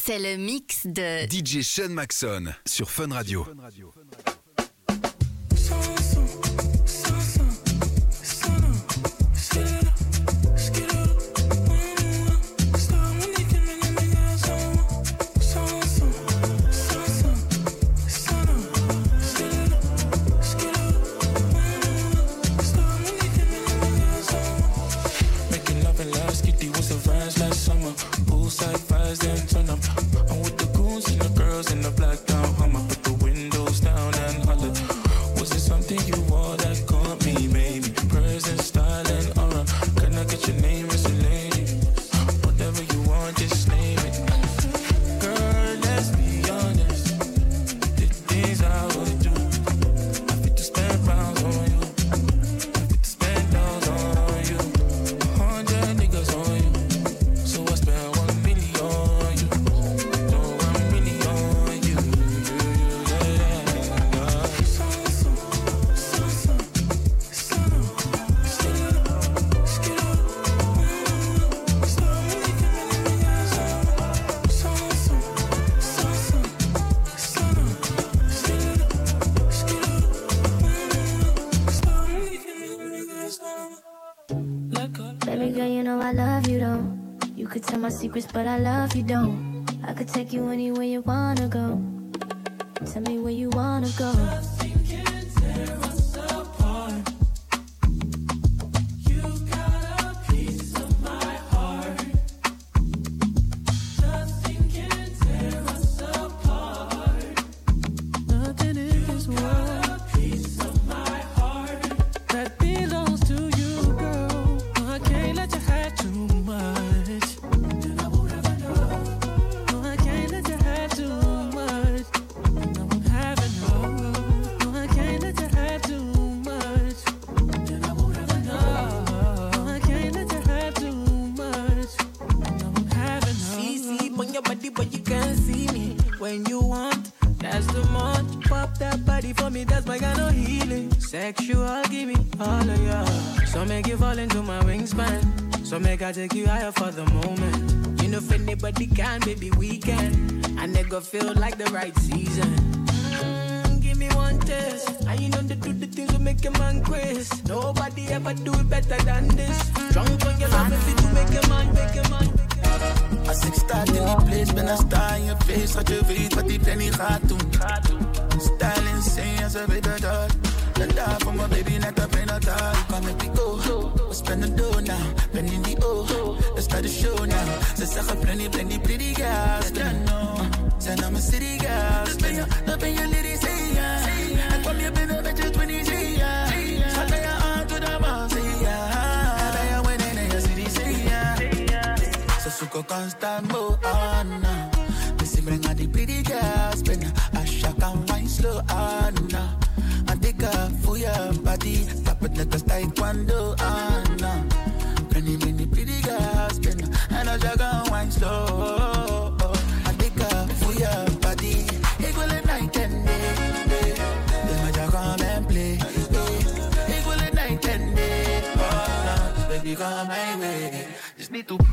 C'est le mix de DJ Sean Maxon sur Fun Radio. Poolside vibes, then turn up. I'm with the goons and the girls in the black down Hummer. Put the windows down and holler. Was it something you wore that caught me, baby? Present, style, and aura. Can I get your name, Mr. Lady? Whatever you want, just name it. Girl, let's be honest. The things I would do. I fit to spend pounds on you. I fit to spend dollars on you. 100 niggas on you. So I spend 1 million on you. So 1 million on you. Baby girl, you know I love you though. You could tell my secrets, but I love you don't. I could take you anywhere you wanna go. Tell me where you wanna go. Nothing in this world that belongs to you, girl. I can't let you have too much. No, I can't let you have too much. No, I'm having no. I can't let you have too much. No, I can't let you have too much. No, I'm having no. See, on your body, but you can't see me. When you want, that's too much. Pop that body for me, that's my kind of healing. Sexual, give me all of ya. So make you fall into my wingspan. So make I take you higher for the moment. You know if anybody can, baby, we can. I never feel like the right season. Give me one test. And you know they do the things that make a man crazy. Nobody ever do it better than this. Drunk on your love, if you make a man, make a man. Als ik sta in die place, ben dan sta in je face. Wat je weet wat die planning gaat doen. Style insane, als we weten dat. Dan daar voor mijn baby net op een altaar. Come met die go, we spenden door now. Ben in die oog, let's start the show now. Ze zeggen plenty pretty girls. Zijn naar mijn city girls. Dan ben je lady, say ja. En kwam je binnen met je 20, say ja. Schat ben je aan to the man, say ja. En ben je winning in je city, say ja. Ze zoeken constant more on now. Missy bring out the pretty girls. Ben je Asha kan wine slow on now. And take up for your body. Tap it like a taekwondo on now. Many pretty girls. Ben je and Asha kan wine slow. And take up for your body. Ik wil een night and day. Dus met jou come and play. Ik wil een night and day. Oh, baby come my way. Just need to.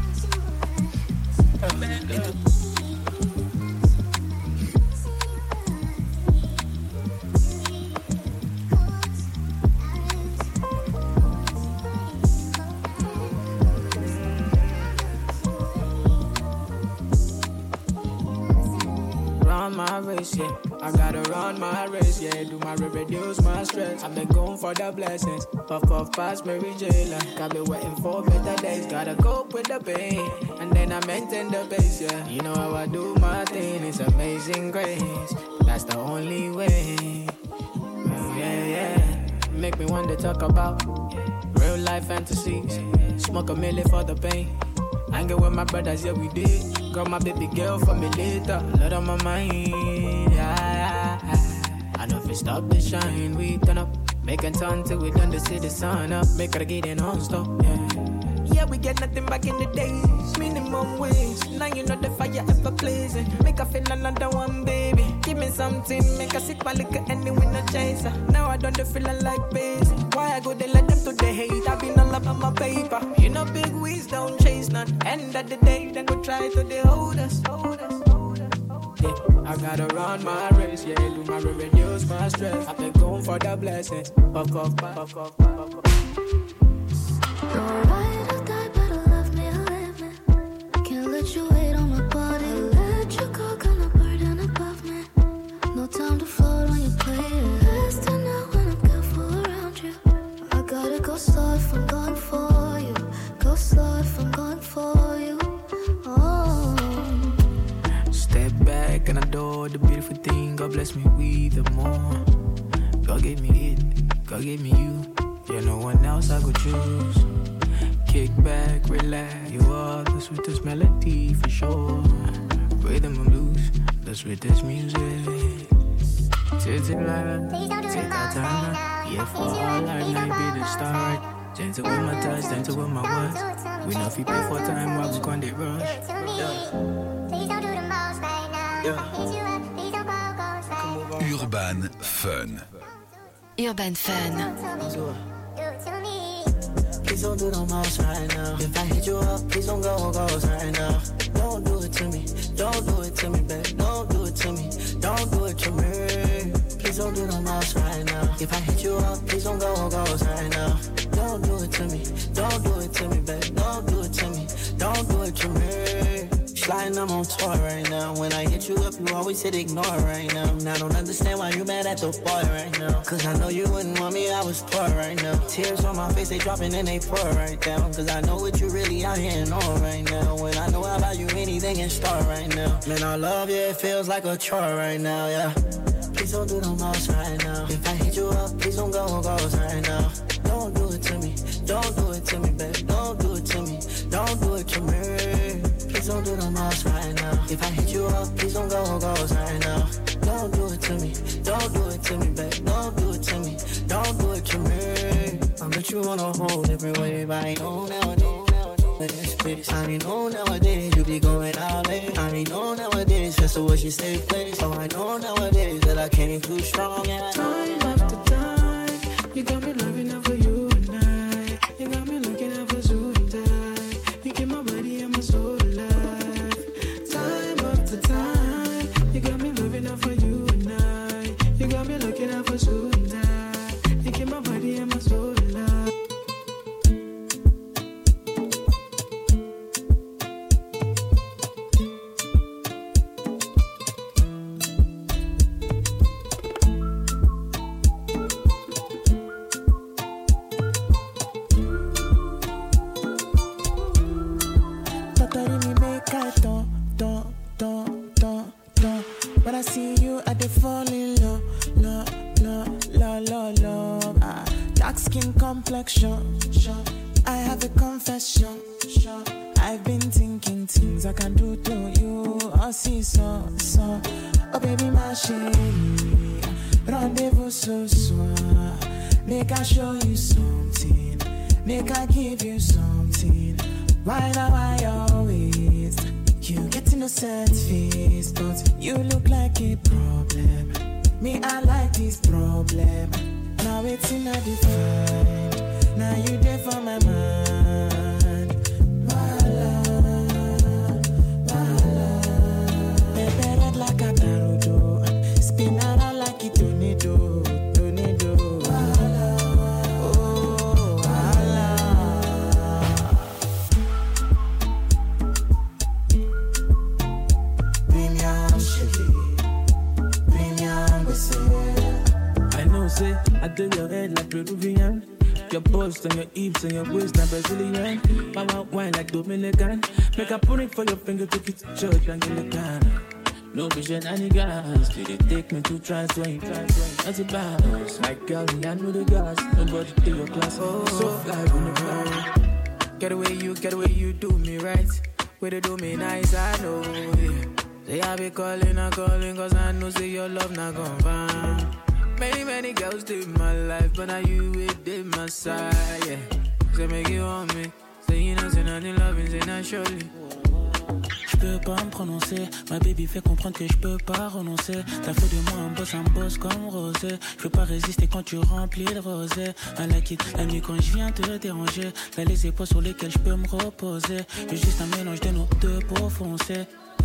Run my race, yeah. I gotta run my race, yeah. Do my reduce my stress. I've been going for the blessings. Puff past Mary J. Like I've been waiting for better days. Gotta cope with the pain, and then I maintain the base, yeah. You know how I do my thing. It's amazing grace. That's the only way. Oh, yeah. Make me want to talk about real life fantasies. Smoke a milli for the pain. Hanging with my brothers, yeah, we did. Got my baby girl for me later. Lot on my mind, yeah. I know if it stop the shine, we turn up. Making turn till we done to see the sun up. Make her get in non-stop, yeah. Yeah, we get nothing back in the days. Minimum wage. Now you know the fire ever blazing. Make her feel another one, baby. Give me something, make her sit my liquor and then win a chaser. Now I don't feel like basic. Why I go they let them to the hate? I've been all up on my paper. You know big wigs don't chase none. End of the day, then go try to they hold us. yeah. I gotta run my race, yeah. Do my reduce my stress. I've been going for the blessings. Fuck off, fuck off, fuck off. You're right or die, better love me or leave me. Can't let you wait on my body. Let you go, gonna burden above me. No time to float on your plate. Last time now when I'm careful around you. I gotta go slow if I'm going for you. Go slow if I'm going for you. Oh. Step back and adore the beautiful thing. God bless me with the more. God gave me it, God gave me you. Yeah, no one else I could choose. Kick back, relax. You are the sweetest melody for sure. Rhythm and blues, the sweetest music. Take it right, take our time. Yeah, for all our night be the start. Gentle with my touch, gentle with my words. We know if you pay for time while we gonna rush. Urban Fun. Urban Fun. Please don't do the most right now. If I hit you up, please don't go right now. Don't do it to me, don't do it to me, babe. Don't do it to me, don't do it to me. Please don't do the most right now. If I hit you up, please don't go right now. Don't do it to me, don't do it to me, babe. Don't do it to me, don't do it to me. Sliding, I'm on tour right now. When I hit you up, you always hit ignore right now. And I don't understand why you mad at the boy right now. Cause I know you wouldn't want me, I was poor right now. Tears on my face, they dropping and they pour right down. Cause I know what you really out here and on right now. When I know I buy you anything in store right now. Man, I love you, it feels like a chore right now, yeah. Please don't do the most right now. If I hit you up, please don't go right now. Don't do it to me, don't do it to me, babe. Don't do it to me, don't do it to me. Please don't do the most right now. If I hit you up, please don't go right now. Don't do it to me, don't do it to me, babe. Don't do it to me, don't do it to me. I bet you on a whole different way, but I know nowadays. I know nowadays you be going out late. I know nowadays just to watch you stay place. So I know nowadays that I can't even too strong. And Time after time, you got me loving up for you and I. You got me looking up for you and I. You keep my body and my soul alive. Time after time, you got me loving up for you and I. You got me looking up for you and I. You keep my body and my soul alive. When I see you, I dey fall in love. Dark skin complexion. I have a confession. I've been thinking things I can do to you. I see so. Oh baby, my chérie, rendezvous ce soir. Make I show you something. Make I give you something. Why now I always you get innocent face, but you look like a problem. Me, I like this problem. Now it's in a define. Now you there for my mind. Voila. Baby, red like a tarudo. Spin around like a tornado. Voila. Oh, voila. I know, say, I do your head like Peruvian. Your bust and your hips and your waist like Brazilian. Mama wine like Dominican. Make a put it for your finger, take it to church and get it down. No vision any guys. Did it take me to try swing? That's a bounce. Like girl, me I know the guys. Nobody take your class. So fly on the ground. Get away you do me right. Way to do me nice, I know, yeah. Say I be calling, cause I know say your love not gon' find. Many girls live my life, but now you with my side, yeah. Say make you want me. Say you know, say nothing loving, say not surely. J'peux pas me prononcer, ma baby fait comprendre que j'peux pas renoncer. T'as fait de moi un boss comme Rosé. J'peux pas résister quand tu remplis le rosé. I like it, la nuit quand j'viens te déranger. Là les épaules sur lesquelles j'peux me reposer. Y'a juste un mélange de nos deux peaux foncées. I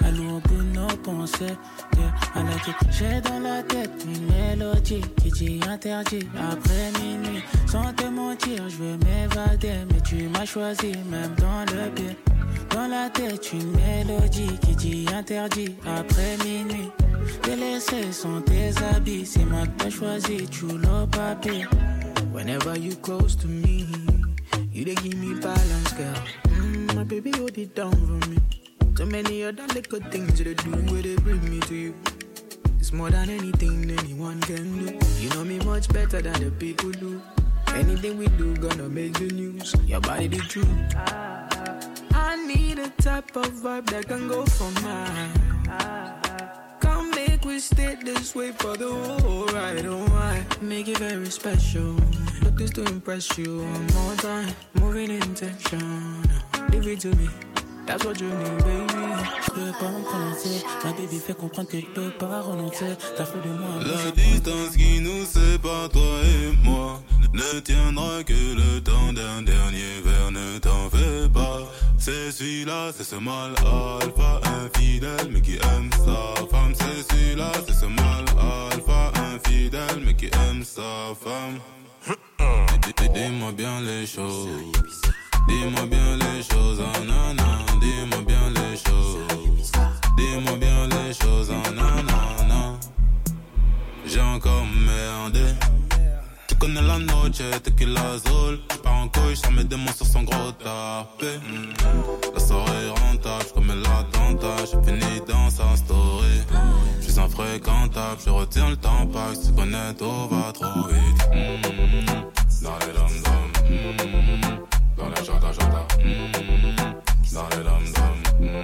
Elle ouvre pour nos pensées. Yeah. Elle a dit, j'ai dans la tête une mélodie qui dit interdit après minuit. Sans te mentir, je veux m'évader, mais tu m'as choisi même dans le pire. Dans la tête une mélodie qui dit interdit après minuit. T'es laissé sans tes habits, c'est moi que t'as choisi, tu l'as papier. Whenever you close to me, you dey give me balance, girl. My baby, hold it down for me. So many other little things they do where they bring me to you. It's more than anything anyone can do. You know me much better than the people do. Anything we do gonna make the news. Your body the truth. I need a type of vibe that can go for mine. Come make we stay this way for the whole ride. Oh, I make it very special. Look this to impress you one more time. Moving intention. Leave it to me. That's what you need, baby. Je peux pas me prononcer. Ma baby fait comprendre que je peux pas renoncer. T'as fait de moi. La distance qui nous sépare, toi et moi, ne tiendra que le temps d'un dernier verre. Ne t'en fais pas. C'est celui-là, c'est ce mal alpha infidèle, mais qui aime sa femme. C'est celui-là, c'est ce mal alpha infidèle, mais qui aime sa femme. Dis-moi bien les choses. Dis-moi bien les choses, oh nanana. Dis-moi bien les choses. Dis-moi bien les choses, oh nanana. J'ai encore merdé. Tu connais la noche, tequila azul. J'pars en couille, j'sors mes démons sur son gros tapé. La soirée est rentable, j'commets l'attentat. J'ai fini dans sa story. J'suis infréquentable, je retiens le temps pas. Si tu connais, tout va trop vite. Dans les dom-dom. Dans la jada jada, dans les dom-dom.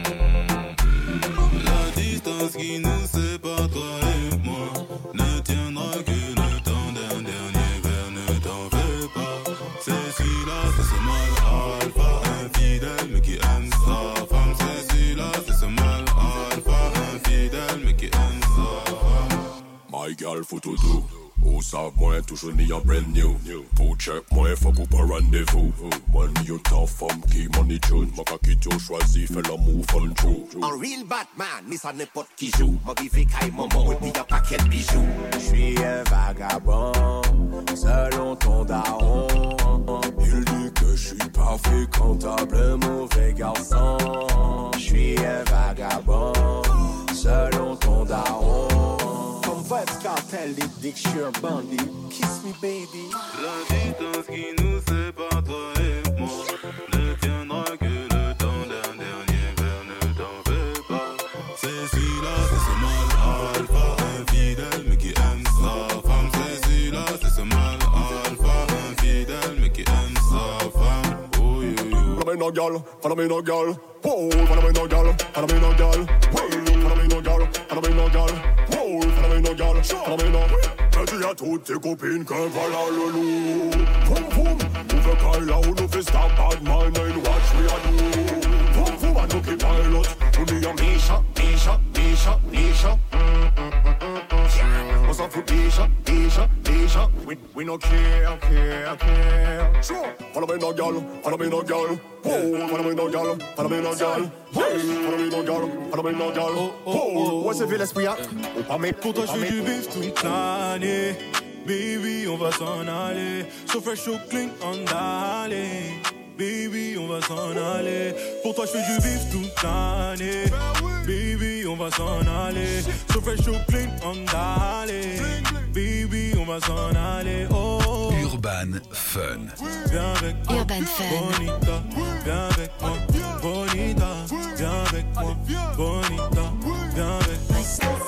La distance qui nous sépare, toi et moi, ne tiendra que le temps d'un dernier verre. Ne t'en fais pas. C'est celui-là, c'est ce mal alpha infidèle, mais qui aime sa femme. C'est celui-là, c'est ce mal alpha infidèle, mais qui aime sa femme. My girl, faut tout do. Ou savent moi toujours ni un brand new. Pour check moi faut couper rendez-vous. Moi ni un temps femme qui money tune. Ma qui tu choisi fait l'amour fun true. Un real Batman, mais ça n'importe qui joue. Ma vie fait caille maman et puis y'a pas quel bijou. J'suis un vagabond, selon ton daron. Il dit que j'suis pas fréquentable, mauvais garçon. J'suis un vagabond, selon ton daron. Vibes cartel, ils disent que j'suis un bandit. Kiss me baby. La distance qui nous sépare, toi et moi, ne tiendra que le temps d'un dernier verre. Ne t'en fais pas. C'est celui-là, c'est ce mal alpha infidèle, mais qui aime sa femme. C'est celui-là, c'est ce mal alpha infidèle, mais qui aime sa femme. Oh yo yo. Follow me no girl, follow me no girl. Whoa, follow me no girl, follow me no girl. Follow me no girl, follow me no girl. Follow me no girl, follow me no. Je dis à toutes tes copines que voilà le loup. Boum boum, on veut qu'elle là où nous fait stop bad mind and watch we a do. Boum boum, I don't keep pilot. On dit en Misha, Misha, Misha, Misha. On s'en fout Misha, Misha, Misha. We no care, care, care. Sure. Follow me no girl, follow me no girl. Oh, follow me no girl, follow me no girl. Follow me no girl, follow me no girl. Oh, ouais, c'est fait l'esprit, hein. Pour toi, je fais du bif toute l'année. Baby, on va s'en aller. So fresh, so clean, on d'aller. Baby, on va s'en aller. Pour toi, je fais du bif toute l'année. Baby, on va s'en aller. So fresh, so clean, on d'aller. Baby, on va s'en aller. Oh. Urban Fun. Viens avec moi, Urban Fun. Bonita. Viens avec moi, Bonita. Viens avec moi, Bonita. Viens avec moi.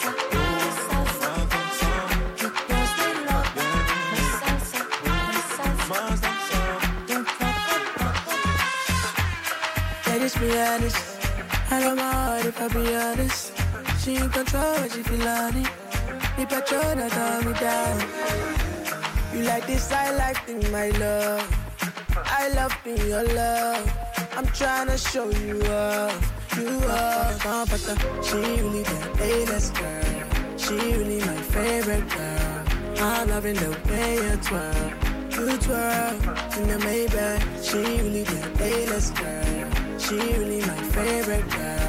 Just be honest, I know my heart if I be honest. She in control when she feel on it. Me patrol that calm me down. You like this, I like thing, my love. I love being your love. I'm tryna show you off, you off. She really the A-list girl. She really my favorite girl. I'm loving the way you twirl. You twirl in the Maybach. She really the A-list girl. She really my favorite girl.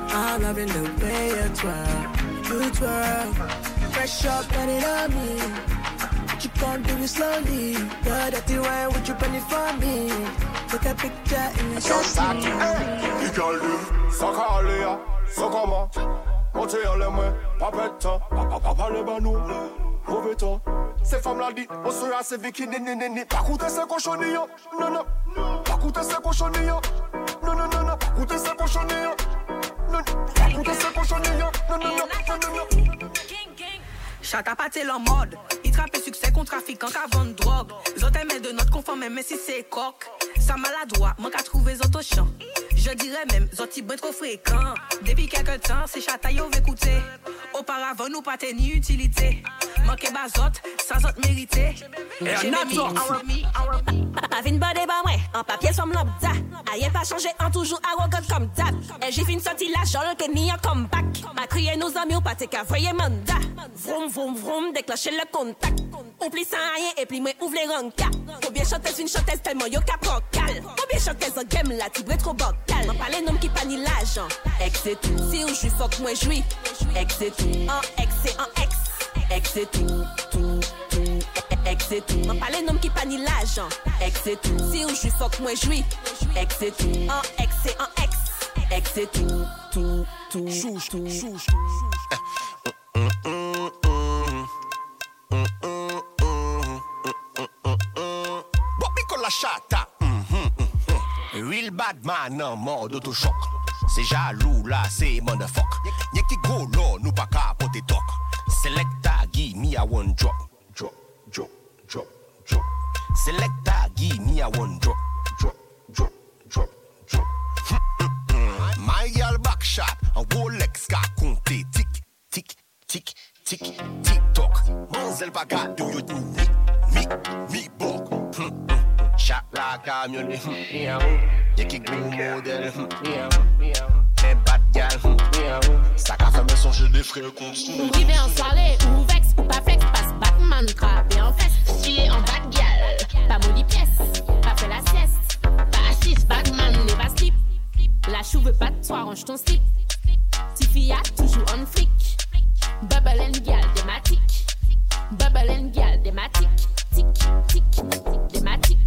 I'm loving the way you twirl. Fresh up, turn it on me. But you can't do it slowly. You're dirty wine, would you pen it for me? Take a picture in the shot. You can do, suck all ya, suck on ma. Monte en l'aimant, pas pète temps. Papa le banou, mauvais temps. Ces femmes-là dit, on sera ces Vicky, nénénéné. Pas coûter ces cochonilles, non, non. Pas coûter ces cochonilles, non, non, non, non. Pas coûter ces cochonilles, non, pas coûter ces cochonilles, non, non, non, non, non. Chata pâté en mode, il trappe succès contre trafiquant qu'à vendre drogue. Les autres aimaient de notre conforme, mais si c'est coq, ça maladroit, manque à trouver les autres champs. Je dirais même, zoti ben trop fréquent. Depuis quelque temps, c'est chata yo écouter. Auparavant, nous pas ni utilité. Manquer bazot, sans autre mérité. J'ai une bonne débat, ouais, en papier somme lambda. Aïe pas changé, en toujours arrogant comme dab. Et j'ai fini sorti la jolle que ni un comeback. Ma crié nos amis ou pas t'es qu'à voyer mandat. Vroom, vroom, vroom, déclencher le contact. Oublie sans rien et puis moi ouvre les rankas. Combien chanteuse une chanteuse tellement yo caprocal. Combien chanteuse en game là, tu trop bocal. M'en parle nom qui pani l'argent. Ex et tout. Si ou j'suis fuck moi j'suis. Ex et tout. En ex et en ex. Ex et tout, tout, tout. Ex et tout. M'en parle nom qui pani l'argent. Ex et tout. Si ou j'suis fuck moi j'suis. Ex et tout. En ex et en ex. Ex et tout, tout, tout. Chouche, tout, chouche. La chata, real bad man en mode autochoc. C'est jaloux là, c'est motherfuck. Y'a qui go là, nous pas capoter talk. Selecta, give me a one drop. Drop, drop, drop, drop. Selecta, give me a one drop. Drop, drop, drop, drop. My girl back shot, un Rolex qu'a compté. Tic, tic, tic, tic, tic toc. Manzel pas gâte, you do me bok. Chat la camionnette, y'a qui gros modèle, mais bad gal, ça qu'a fait me songer des frères continus. Ou rive en soirée, ou vex, ou pas flex, passe Batman, crapé en fesse, chillé en bad gal, pas molly pièce, pas fait la sieste, pas assise, Batman, les va slip, la chou veut pas de toi, range ton slip, Tiffy a toujours on flic, bubble and gal, dématique, bubble and gal, dématique, tic, tic, dématique.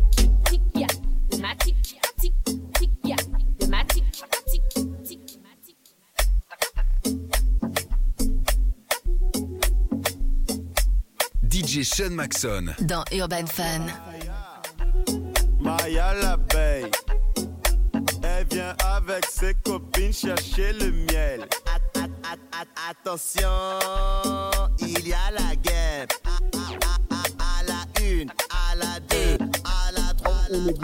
DJ Sean Maxon dans Urban Fun. Maya l'abeille, elle vient avec ses copines chercher le miel. Attention, il y a la guerre. À la une, à la deux, à la trois.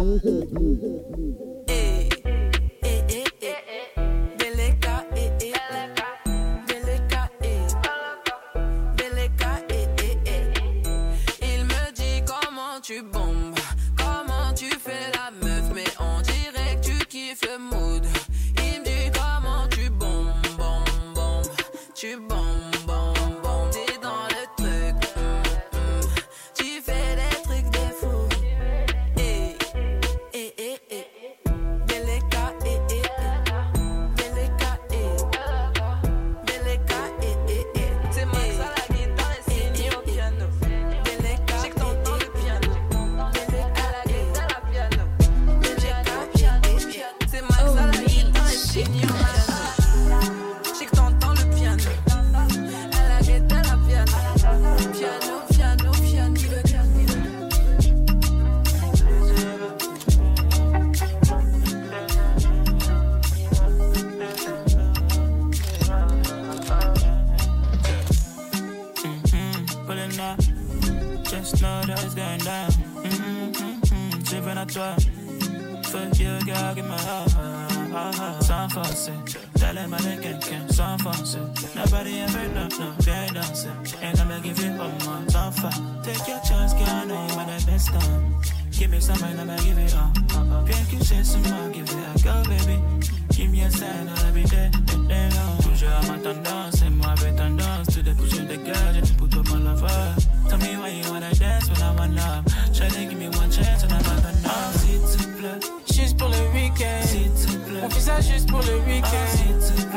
Tu bombes, comment tu fais la meuf, mais on dirait que tu kiffes le mood. Il me dit comment tu bombes, bombes, bombes, tu bombes, bombes, bombes. T'es dans le truc, tu fais des trucs de fou. Délicat, délicat, délicat, c'est Max à la guitare et Signy au piano. Délicat, j'ai que t'entends le piano. Just know that it's going down. Sipping à toi. Fuck you, girl, give my heart. Sans forcer, tell him I like quelqu'un. Sans forcer, nobody ever know, no, viens danser. Ain't gonna give you up, man, sans fa. Take your chance, girl, I know you want the best time. Give me some, and I'ma give it up. Bien que j'ai ce mot, give it a go, baby. Give me a sign, I'll be there, toujours à ma tendance, c'est moi avec tendance. Tout des bouches de gars, j'ai pour toi, mon lover. Tell me why you wanna dance when I'm on love. Try to give me one chance and I'm not enough. S'il te plaît, juste pour le week-end. S'il te plaît, on fait ça juste pour le week-end. S'il te plaît,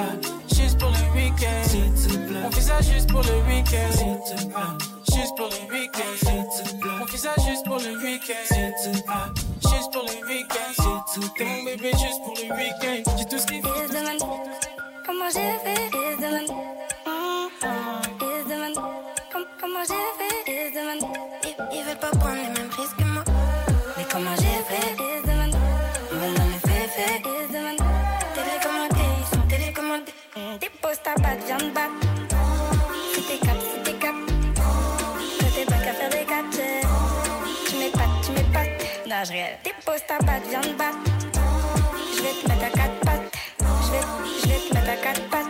ça juste pour le week-end, s'il te plaît. Juste pour le week-end, s'il te plaît. On fait ça juste pour le week-end, s'il te plaît. Juste pour le week-end, s'il te plaît. T'es mon bébé juste pour le week-end. Dis tout ce qu'il faut. Ils se demandent comment j'ai fait. Ils se demandent. Ils se demandent comment j'ai fait. Ils se demandent. Ils veulent pas prendre les mêmes risques que moi. Mais comment j'ai fait. Ils se demandent. Ils veulent dans mes faits. Ils se demandent. Télécommandés, ils sont télécommandés. Des postes à battre, viande battre. Si t'es cap. Que t'es pas qu'à faire des gadgets. Tu m'épates. Non, je réel. Des postes à battre, viande battre. Je vais te mettre à 4 pattes. Je vais te mettre à 4 pattes.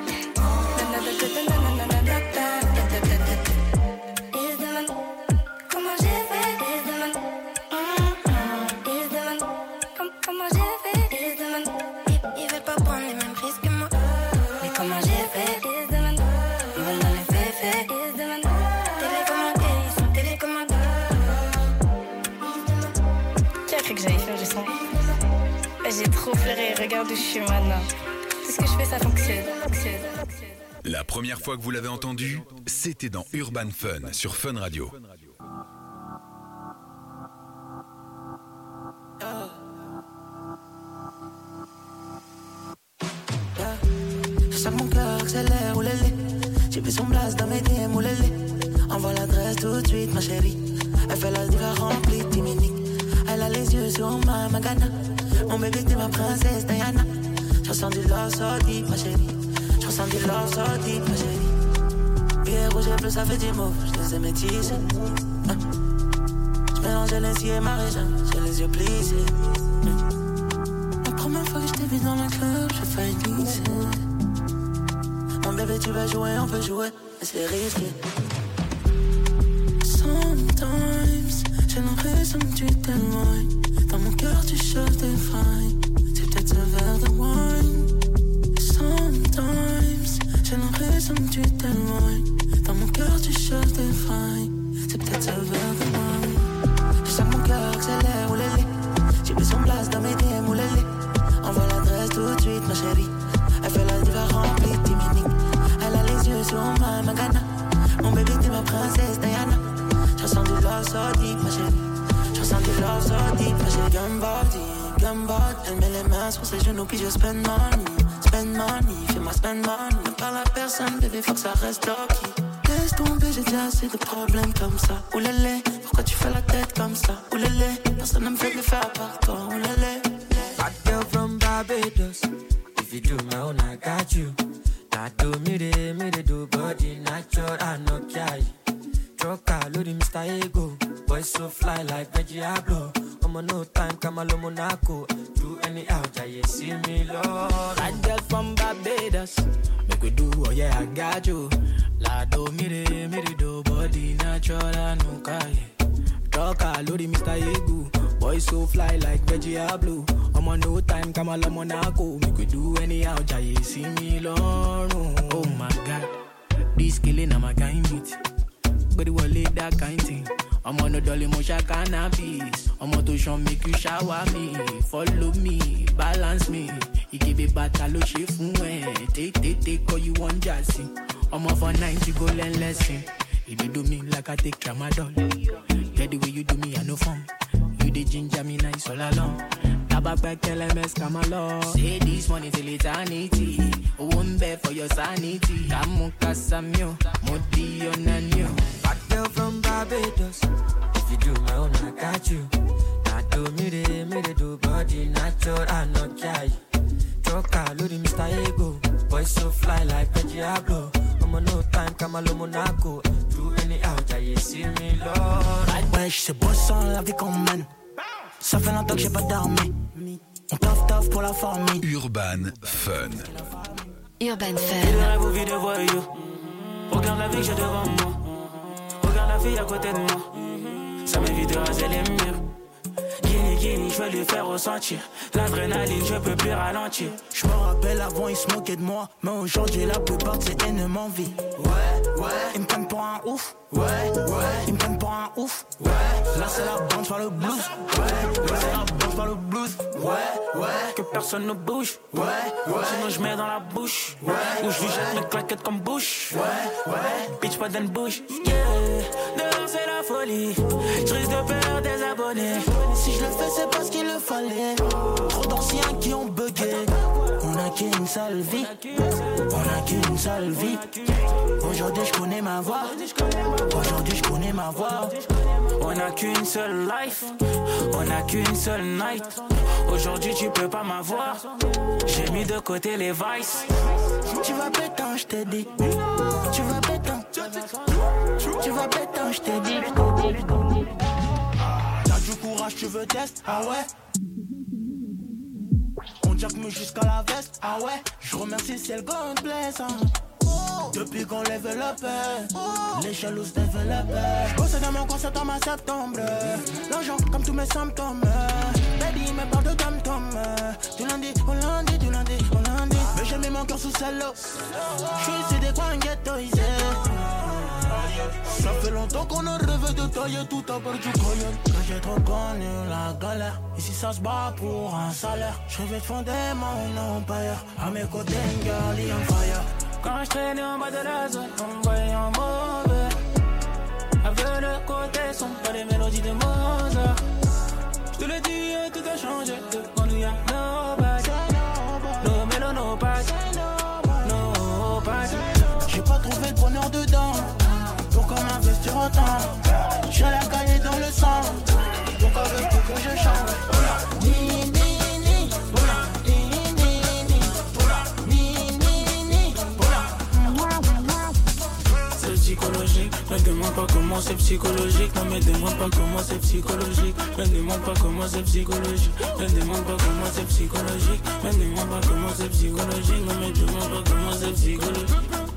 Ils se demandent comment j'ai fait. Ils se demandent. Ils se demandent comment j'ai fait. Ils se demandent. Ils veulent pas prendre les mêmes risques que moi. Mais comment j'ai fait. Ils se demandent. Ils veulent dans les faits. Ils se demandent. Télécommandés, ils sont télécommandés. Tu as cru que j'allais faire du son? J'ai trop flairé, regarde où je suis maintenant. Tout ce que je fais, ça fonctionne. La première fois que vous l'avez entendu, c'était dans Urban Fun sur Fun Radio. Je sens que mon cœur accélère, oulélé. J'ai vu son blast dans mes DM, oulélé. Envoie l'adresse tout de suite, ma chérie. Elle fait la diva remplie de timinique. Elle a les yeux sur ma Magana. Mon bébé, t'es ma princesse Diana. Je ressens du love so deep, ma chérie. Je ressens du love so deep, ma chérie. Billet rouge et bleu, ça fait 10 mots. Je les ai métissés. Je mélangeais les et ma région. J'ai les yeux plissés. La première fois que je t'ai vu dans le club, j'ai failli glisser. Mon bébé, tu vas jouer, on peut jouer, mais c'est risqué. Sometimes, j'ai l'impression que tu t'éloignes. Dans mon cœur, tu cherches des failles. C'est peut-être un verre de wine. Sometimes, j'ai l'impression que tu t'éloignes. Dans mon cœur, tu cherches des failles. C'est peut-être un verre de wine. Je sens que mon cœur accélère, oulélé. J'ai vu son blast dans mes DM, oulélé. Envoie l'adresse tout de suite, ma chérie. Elle fait la diva remplie de timinique. Elle a les yeux sur ma Magana. Mon bébé, t'es ma princesse Diana. Je ressens du love so deep, ma chérie. Je ressens du love so deep, ma chérie. Gumbody. Elle met les mains sur ses genoux puis je spend money, fais-moi spend money. Ne parle à personne, bébé, faut que ça reste low-key. Laisse tomber, j'ai déjà assez de problèmes comme ça. Oulélé, pourquoi tu fais la tête comme ça? Oulélé, personne ne me fait le faire à part toi. Oulélé. Bad girl from Barbados. If you do my own, I got you. Now do me the do body natural, I no care. Trucker, load Mr. Ego. Boy so fly like Reggie Abloh. I'm on no time, come along Monaco. Do any out, I see me, Lord. Bad girl from Barbados. Make we do, oh yeah, I got you. La do me the do body natural, I no care. Trucker, load Mr. Ego. Boy so fly like Reggie Abloh. I'm on no time, come along Monaco. Make we do any out, I see me, Lord. Oh my God, this killing I'm a kind beat. But it will lead that kind thing. I'm on a dolly motion cannabis. I'm on to show make you shower me. Follow me, balance me. You give it battle, she take all you want jazzy. I'm off for 90 go learn lesson. If you do me like I take tramadol. Get the way you do me, I know fun. You the ginger me nice all along. Tabak back LMS come along. Say this money till eternity. Won't bear for your sanity. Kamuka Samyo, Modi Onanyo. Bad girl from Barbados. If you do my own, I got you. Now do me the do body natural, I no care. Trucker, load Mr. Ego. Boy so fly like Reggie Abloh. I'm on no time, come along Monaco. Do any out, I see me, Lord. Ouais, je sais bosser la vie qu'on mène. Ça fait longtemps que j'ai pas dormi. On taffe pour la famille. Urban Fun. Urban Fun. Vie de rêve ou vie de voyou. Regarde la vie que j'ai devant moi. Regarde la fille à côté de moi. Ça m'évite de raser les murs. Lamborghini, je vais lui faire ressentir l'adrénaline, je peux plus ralentir. Je me rappelle avant ils se moquaient de moi, mais aujourd'hui la plupart de ces haines m'envient. Ouais, ils me prennent pour un ouf. Ouais, ils me prennent pour un ouf. Ouais, là c'est la bande par le blues. Ouais, là c'est la bande par le blues. Ouais, que personne ne bouge. Ouais, sinon je mets dans la bouche. Ouais, ou je lui jette mes claquettes comme bouche. Ouais, bitch pas d'une bouche. Yeah, dehors c'est la folie. Je risque de perdre des abonnés. Si je le fais c'est parce qu'il le fallait. Trop d'anciens qui ont bugué. On a qu'une seule vie. On a qu'une seule vie. Aujourd'hui je connais ma voix. Aujourd'hui je connais ma voix. On n'a qu'une seule life. On n'a qu'une seule night. Aujourd'hui tu peux pas m'avoir. J'ai mis de côté les vices. Tu vas pétant, je t'ai dit. Tu vas pétant. Tu vas pétant, je t'ai dit. T'as du courage, tu veux test? Ah ouais. On jack me jusqu'à la veste. Ah ouais. Je remercie c'est le God bless. Depuis qu'on level up, les jalouses développent. J'possède dans mon concept en ma septembre. L'argent comme tous mes symptômes. Baby me parle de tom-tom. Du lundi au lundi, du lundi au lundi. Mais j'ai mis mon cœur sous celle-là. J'suis ici des coins ghettoisés. Ça fait longtemps qu'on a rêvé de tailler tout à part du coyon. Quand j'ai trop connu la galère. Ici ça se bat pour un salaire. J'rêvais de fonder mon empire. À mes côtés, une girl on fire. Quand je traînais en bas de la zone, on me voyait en mauvais. Avec le côté sont pas les mélodies de Mozart. Je te le dis, tout a changé. Devant nous y'a nobody. No mélo, no pack. No pack. J'ai pas trouvé le bonheur dedans. Pourquoi m'investir autant? J'ai la cahier dans le sang. Donc avec tout que je chante. Ni, ni, ni. Psychologique, me demande pas comment c'est psychologique. Ne me demande pas comment c'est psychologique. Me demande pas comment c'est psychologique. Me demande pas comment c'est psychologique. Me demande pas comment c'est psychologique. Ne me demande pas comment c'est psychologique.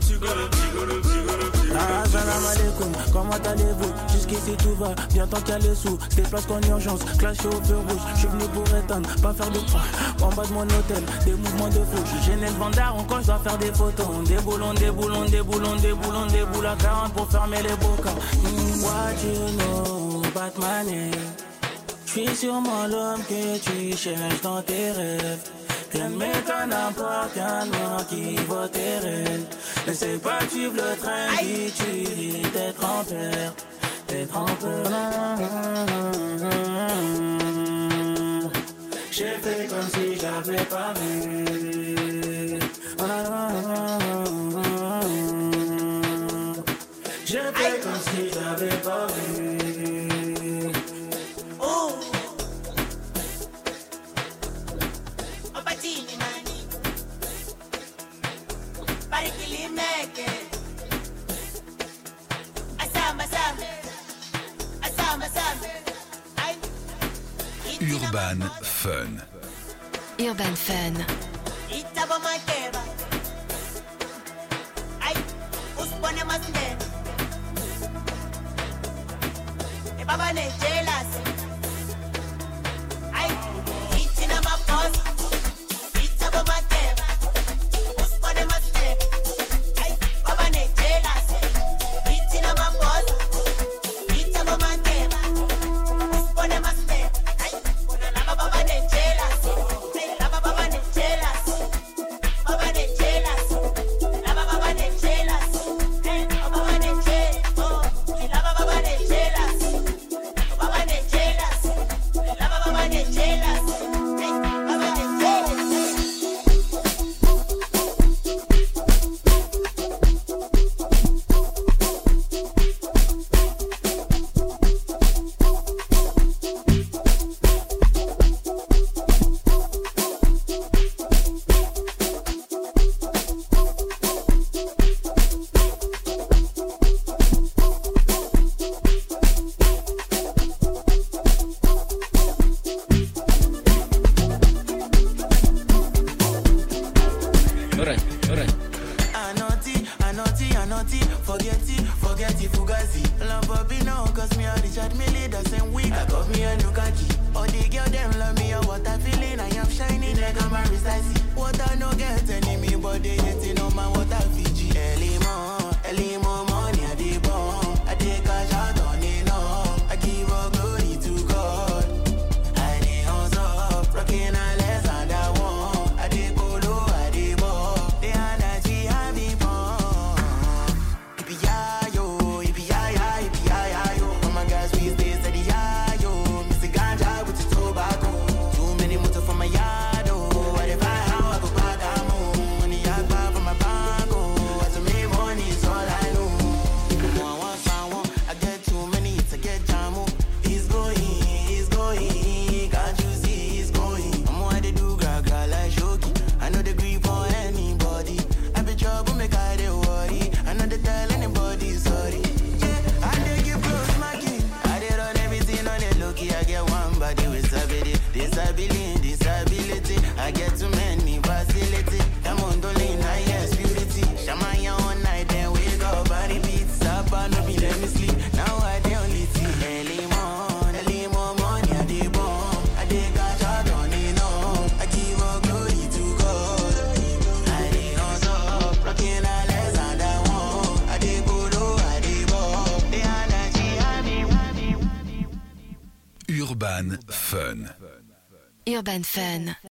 Salam alaikum, comment allez-vous? Jusqu'ici tout va, bien tant qu'il y a les sous. Se déplace qu'en urgence, clashé au feu rouge. J'suis venu pour éteindre, pas faire de croix. En bas de mon hôtel, des mouvements de fou. J'suis gêné le vendard, quand j'dois faire des photos. Des boulons, des boulons, des boulons, des boulons, des boules à 40 pour fermer les bocaux. What you know, Batman? J'suis sûrement l'homme que tu cherches dans tes rêves. Rien ne m'étonne n'importe qu'un noir qui vaut tes rêves. N'essaie pas de suivre le train, dis tu vis d'être en peur. D'être en peur. J'ai fait comme si j'avais pas vu. J'ai fait comme si j'avais pas vu. Oh. Opatini nani. Barikili meke. Asamba sambe. Asamba sambe. Urban Fun. Urban Fun. Itaba makeba. Ay, uspone masne. E baba ne jealous. Ay, itina mapos. Itaba makeba. Uspone masne. Ay, baba ne jealous. Itina mapos. Itaba makeba. Uspone masne. Ay, la baba ne jealous. La baba ne jealous. Baba ne jealous. La baba ne jealous. Baba ne jealous. Oh, la baba ne jealous. Baba ne jealous. naughty, forget it, fugazi. Love Bobby now, cause me a Richard Mille the same week. I got me a new khaki. All the girl them love me, what I feeling, I am shining like I'm a recycle. What I no get enemy, but they hating on my water Fiji. Early more money, I dey bomb. I dey cash out on it now. I give all glory to God. I dey hustle, rocking a less and I want. I dey polo, I dey ball. The energy I be born. Yippee-yi-yo. All my guys we stay steady, yo. Mr. Ganja with the tobacco. Too many motor for my yard, oh. I dey buy how I go back, I'm on. Money I buy from my bank, oh. To make money is all I know. I get too many hits, I get jamo. He's going. Can't you see he's going? I'm what they do, gra like Shoki. I know they grip on anybody. I be trouble, make I dey worry. I know they tell anybody sorry. Yeah, I dey give close my king. I dey run everything on the low-key. I get one body with disability. I get too many facility. I'm on the lane, I yes, purity. Shamaya all night, then wake up and repeat. Stop and no be let me sleep. Now I dey only see early more money, I dey bomb. I dey cash out on it now. I give all glory to God. I dey hustle, rocking a less and I want. I dey polo, I dey ball. The energy I be. Urban Fun. Urban Fun.